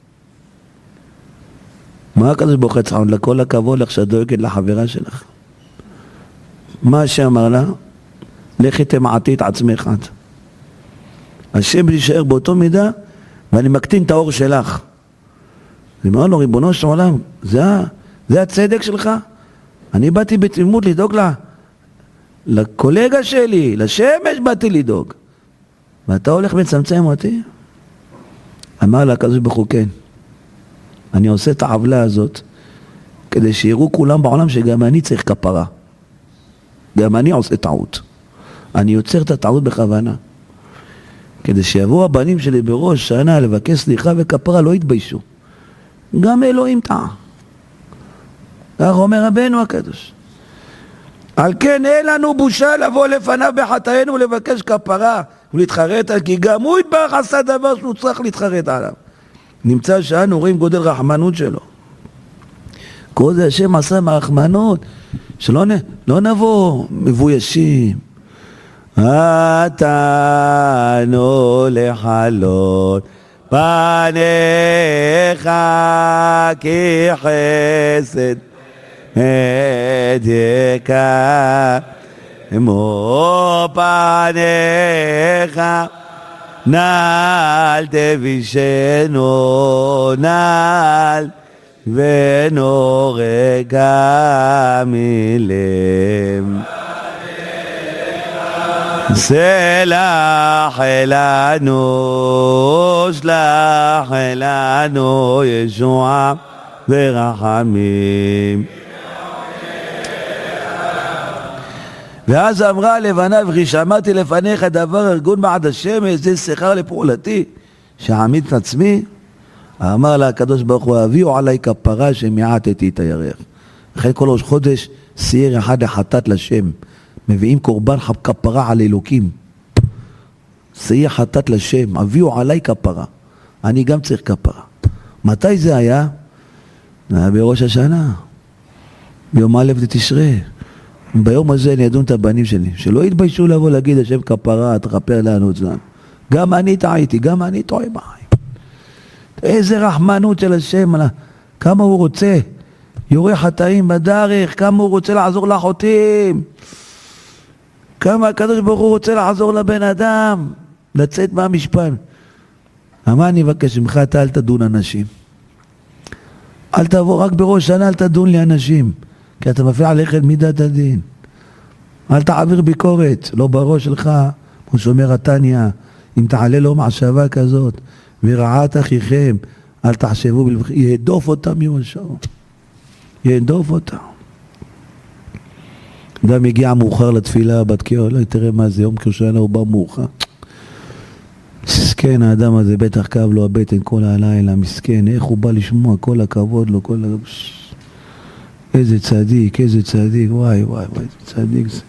מה הקדוש ברוך הוא צריך? לכל הכבוד לך שדואגת לחברה שלך. מה שאמר לה? לכי תמעטי את עצמך. השם יישאר באותו מידה, ואני מקטין את האור שלך. זה אומר לו, ריבונו של עולם, זה, זה הצדק שלך? אני באתי בתמימות לדאוג לה, לקולגה שלי, לשמש באתי לדאוג. ואתה הולך מצמצם אותי? אמר לה הקדוש ברוך הוא, כן. אני עושה את העוולה הזאת, כדי שיראו כולם בעולם שגם אני צריך כפרה. גם אני עושה טעות. אני יוצר את הטעות בכוונה. כדי שיבואו הבנים שלי בראש שנה לבקש סליחה וכפרה, לא יתביישו. גם אלוהים טעה. כך אומר רבנו הקדוש. על כן אין לנו בושה לבוא לפניו בחטאינו ולבקש כפרה ולהתחרט על, כי גם הוא יתברך עשה דבר שהוא צריך להתחרט עליו. נמצא שאנו רואים גודל רחמנות שלו. כל זה השם עשה מהרחמנות, שלא נ... לא נבוא מבוישים. נתנו לחלות פניך כי חסד מו פניך נעל תבישנו נעל ונורג מלם סלח לנו שלח לנו ישועה ורחמים. ואז אמרה הלבנה, וכי שמעתי לפניך דבר ארגון בעד השמש, זה שכר לפעולתי, שעמיד את עצמי. אמר לה הקדוש ברוך הוא, הביאו עליי כפרה שמעטתי את הירח. אחרי כל ראש חודש סייר אחד לחטאת לשם, מביאים קורבן כפרה על אלוקים. סייר חטאת לשם, הביאו עליי כפרה. אני גם צריך כפרה. מתי זה היה? היה בראש השנה, ביום א' לתשרי. ביום הזה אני אדון את הבנים שלי, שלא יתביישו לבוא להגיד השם כפרה, תכפר לנו אצלנו. גם אני טעיתי, גם אני טועה בחיים. איזה רחמנות של השם, כמה הוא רוצה, יורה חטאים בדרך, כמה הוא רוצה לעזור לאחותים, כמה הקדוש ברוך הוא רוצה לעזור לבן אדם, לצאת מהמשפט. מה אני מבקש ממך, אתה אל תדון אנשים. אל תבוא רק בראש שנה, אל תדון לי אנשים. כי אתה מפריע ללכת מידת הדין. אל תעביר ביקורת, לא בראש שלך, כמו שאומר התניא, אם תעלה לו מחשבה כזאת, ורעת אחיכם, אל תחשבו, יהדוף אותם מראשו. יהדוף אותם. אדם הגיע מאוחר לתפילה, בתקיעה, לא, תראה מה זה, יום כשנה הוא בא מאוחר. מסכן האדם הזה, בטח כאב לו הבטן כל הלילה, מסכן, איך הוא בא לשמוע, כל הכבוד לו, כל הכבוד. איזה צדיק, איזה צדיק, וואי וואי וואי, איזה צדיק זה.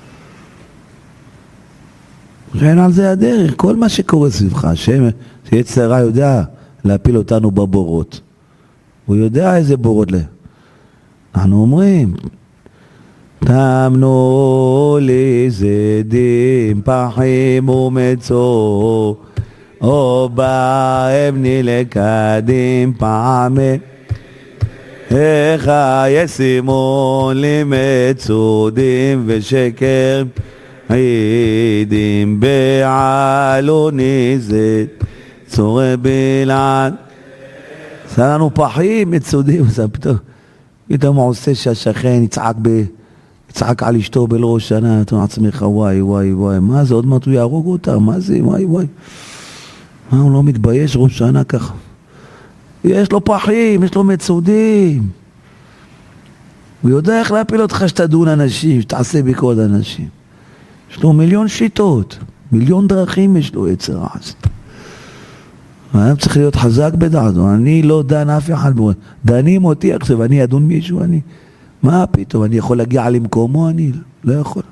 וכן על זה הדרך, כל מה שקורה סביבך, השם, שיצרה יודע להפיל אותנו בבורות. הוא יודע איזה בורות לה. אנחנו אומרים, תמנו לי זדים, פחים ומצור, או בהם נלקדים פעמי, איך ישימון לי מצודים ושקר, עידים בעלוני זה צורי בלעד. עשה לנו פחים מצודים, זה פתאום. פתאום הוא עושה שהשכן יצעק, ב... יצעק על אשתו בראש שנה, אתה עצמך וואי וואי וואי, מה זה עוד מעט הוא יהרוג אותה, מה זה וואי וואי. מה הוא לא מתבייש ראש שנה ככה? יש לו פחים, יש לו מצודים. הוא יודע איך להפיל אותך שתדון אנשים, שתעשה ביקורת אנשים. יש לו מיליון שיטות, מיליון דרכים יש לו יצר רע. אני צריך להיות חזק בדעתו, אני לא דן אף אחד, דנים אותי עכשיו, אני אדון מישהו, אני, מה פתאום, אני יכול להגיע למקומו, אני לא יכול.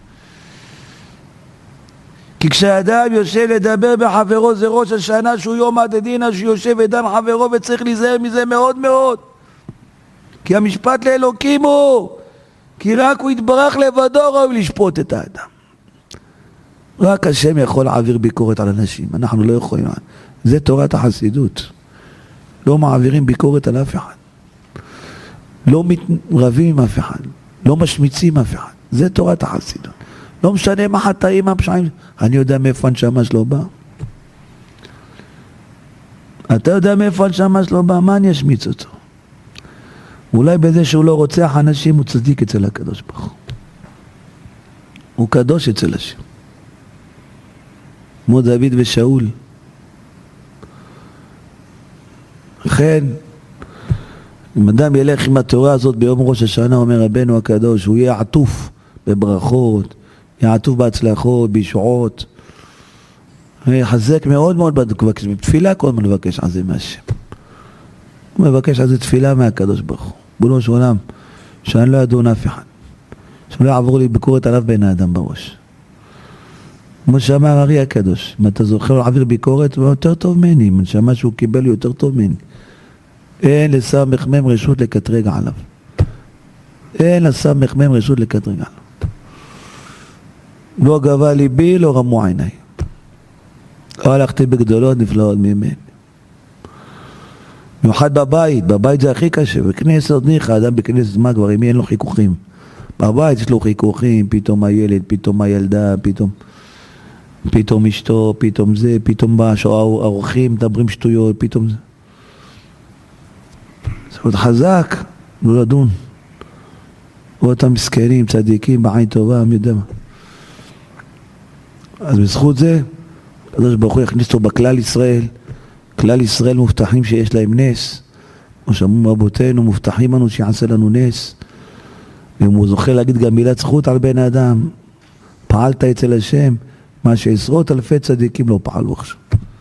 כי כשאדם יושב לדבר בחברו זה ראש השנה שהוא יום הדדינה שיושב ודן חברו וצריך להיזהר מזה מאוד מאוד. כי המשפט לאלוקים הוא, כי רק הוא יתברך לבדו ראוי לשפוט את האדם. רק השם יכול להעביר ביקורת על אנשים, אנחנו לא יכולים. זה תורת החסידות. לא מעבירים ביקורת על אף אחד. לא מתרבים עם אף אחד. לא משמיצים אף אחד. זה תורת החסידות. לא משנה מה חטאים, מה פשעים. אני יודע מאיפה הנשמה שלו בא. אתה יודע מאיפה הנשמה שלו בא, מה אני אשמיץ אותו? אולי בזה שהוא לא רוצח אנשים, הוא צדיק אצל הקדוש ברוך הוא. הוא קדוש אצל השם. כמו דוד ושאול. לכן, אם אדם ילך עם התורה הזאת ביום ראש השנה, אומר רבנו הקדוש, הוא יהיה עטוף בברכות, יהיה עטוף בהצלחות, בישועות. יחזק מאוד מאוד בתפילה, כל הזמן מבקש על זה מהשם. הוא מבקש על זה תפילה מהקדוש ברוך הוא. בולו של עולם, שאני לא אדון אף אחד. שלא יעבור לי ביקורת עליו בין האדם בראש. כמו שאמר הרי הקדוש, אם אתה זוכר להעביר ביקורת, הוא יותר טוב ממני, מנשמה שהוא קיבל יותר טוב ממני. אין לשר מחמם רשות לקטרג עליו. אין לשר מחמם רשות לקטרג עליו. לא גבה ליבי, לא רמו עיניי. לא הלכתי בגדולות נפלאות ממני. במיוחד בבית, בבית זה הכי קשה. בכנסת עוד ניחא, אדם בכנסת מה כבר, אם אין לו חיכוכים. בבית יש לו חיכוכים, פתאום הילד, פתאום הילדה, פתאום פתאום אשתו, פתאום זה, פתאום האורחים מדברים שטויות, פתאום זה. זה עוד חזק, לא לדון. ואותם מסכנים, צדיקים, בעין טובה, מי יודע מה. אז בזכות זה, הקדוש ברוך הוא יכניס אותו בכלל ישראל. כלל ישראל מובטחים שיש להם נס. כמו שאמרו רבותינו, מובטחים לנו שיעשה לנו נס. ואם הוא זוכה להגיד גם מילת זכות על בן האדם, פעלת אצל השם, מה שעשרות אלפי צדיקים לא פעלו עכשיו.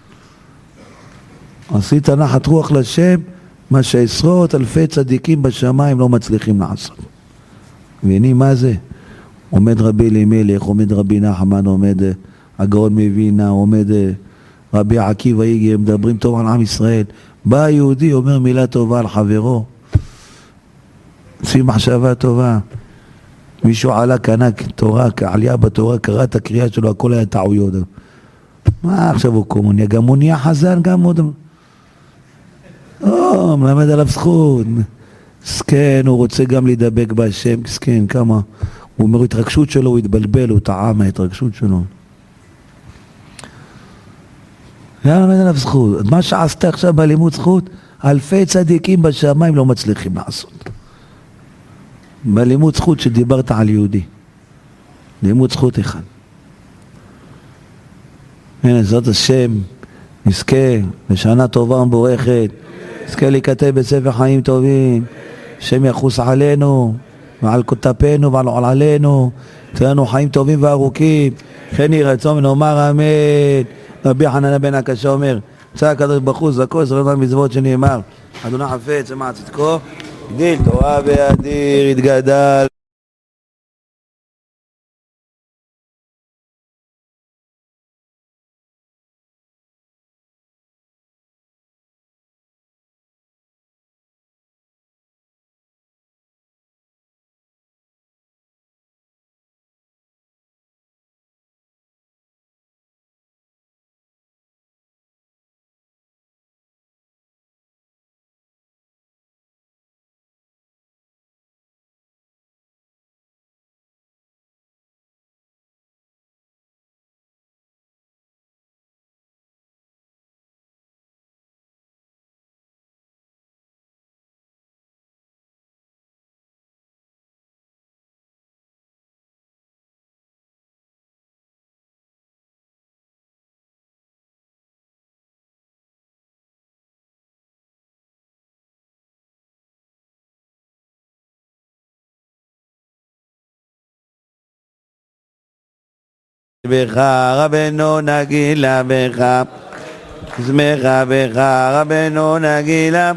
עשית נחת רוח לשם, מה שעשרות אלפי צדיקים בשמיים לא מצליחים לעשות. והנה מה זה? עומד רבי אלימלך, עומד רבי נחמן, עומד הגאון מווילנה, עומד רבי עקיבא איגר, מדברים טוב על עם ישראל. בא היהודי, אומר מילה טובה על חברו. לפי מחשבה טובה. מישהו עלה קנה תורה, עלייה בתורה, קרא את הקריאה שלו, הכל היה טעויות. מה עכשיו הוא קומוניה? גם הוא נהיה חזן, גם עוד... או, מלמד עליו זכות. סכן, הוא רוצה גם להידבק בהשם, סכן, כמה... הוא אומר, התרגשות שלו, הוא התבלבל, הוא טעה מההתרגשות שלו. היה מלמד עליו זכות. מה שעשת עכשיו בלימוד זכות, אלפי צדיקים בשמיים לא מצליחים לעשות. בלימוד זכות שדיברת על יהודי. לימוד זכות אחד. הנה, זאת השם, נזכה לשנה טובה ומבורכת, נזכה להיכתב בספר חיים טובים, השם יחוס עלינו, ועל כתפינו ועל עלינו, תהיה לנו חיים טובים וארוכים, כן יהי רצון ונאמר אמן. רבי חנניה בן הקשה אומר, צא הקדוש ברוך הוא זכו עשרים מצוות שנאמר, אדוני חפץ למען צדקו, הגדיל תורה ואדיר, התגדל. בך רבנו נגילה בך זמך בך רבנו נגילה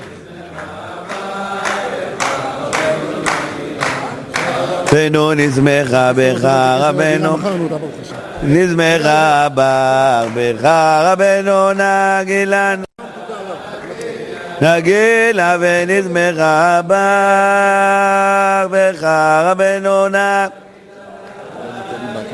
בנו נזמך בך רבנו נזמך בר בך רבנו נגילה נגילה ונזמך בר בך רבנו נגילה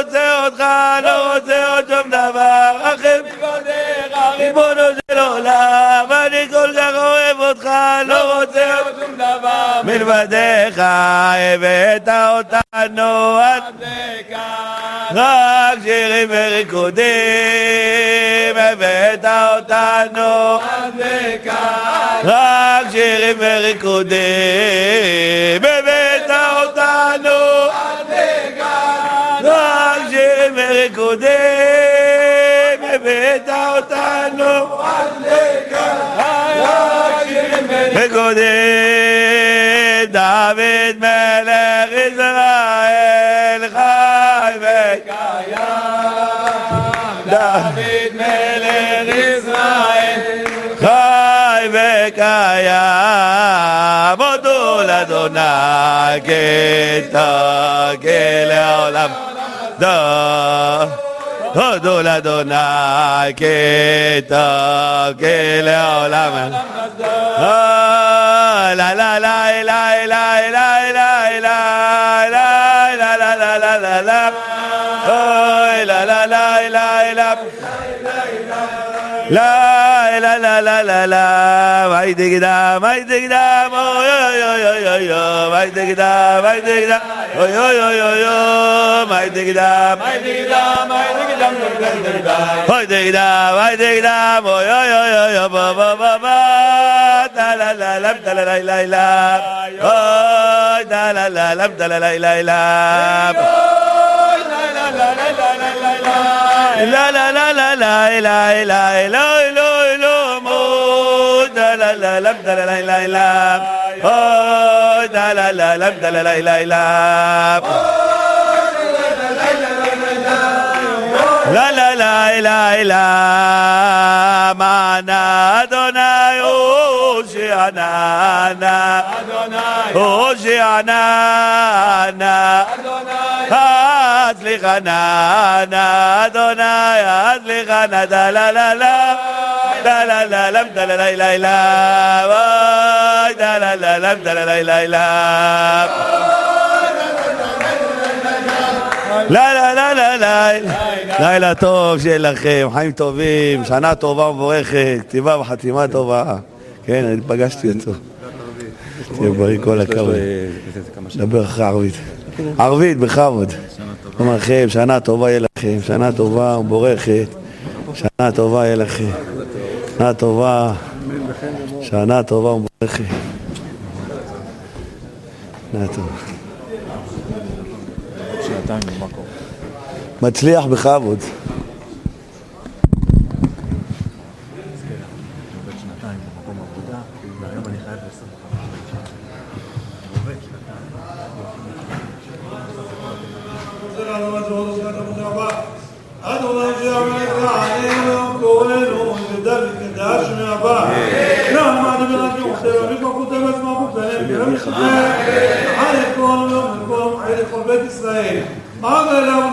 רוצה אותך, לא רוצה עוד שום דבר אחר מלבדך, ריבונו של עולם, אני כל כך אוהב אותך, לא רוצה עוד שום דבר מלבדך, הבאת אותנו עד לכאן, רק שירים וריקודים, הבאת אותנו עד לכאן, רק שירים וריקודים, הבאת אותנו עד לכאן, רק שירים וריקודים, הבאת אותנו עד לכאן, רק שירים וריקודים, דוד מלך ישראל חי וקיים, דוד מלך ישראל חי וקיים, הודו לאדוני כתגל לעולם, הודו לאדוני כתגל לעולם, לה לה לה לה לה לה לה לה לה לה לה לה לה לה אוי לה לה לה לה לה לה לה לה לה לה לה ואי תקדם, ואי תקדם, אוי אוי אוי אוי אוי אוי ואי תקדם, ואי תקדם, אוי אוי אוי אוי אוי ואי תקדם, ואי תקדם, ואי תקדם, ואי תקדם, אוי אוי אוי אוי אוי בוא בוא בוא בוא לה לה לה לה לה לה לה לה אוי לה לה לה לה לה לה לה לה La la la la la la la la la la mo da la la la da la la la oh da la la la da la la la la la la la la la mana Adonai Hoshiana Adonai Hoshiana Adonai Adlichana Adonai Adlichana da la la la da la la la da la la la la da la la la da la la la la la la la la la לילה טוב שיהיה לכם, חיים טובים, שנה טובה ומבורכת, כתיבה וחתימה טובה. כן, אני פגשתי אותו. תהיה בריא כל הכבוד. דבר אחרי ערבית. ערבית בכבוד. אומר לכם, שנה טובה יהיה לכם, שנה טובה ומבורכת, שנה טובה יהיה לכם. שנה טובה, שנה טובה ומבורכת. שנה טובה. מצליח בכבוד. ישראל. מה זה לא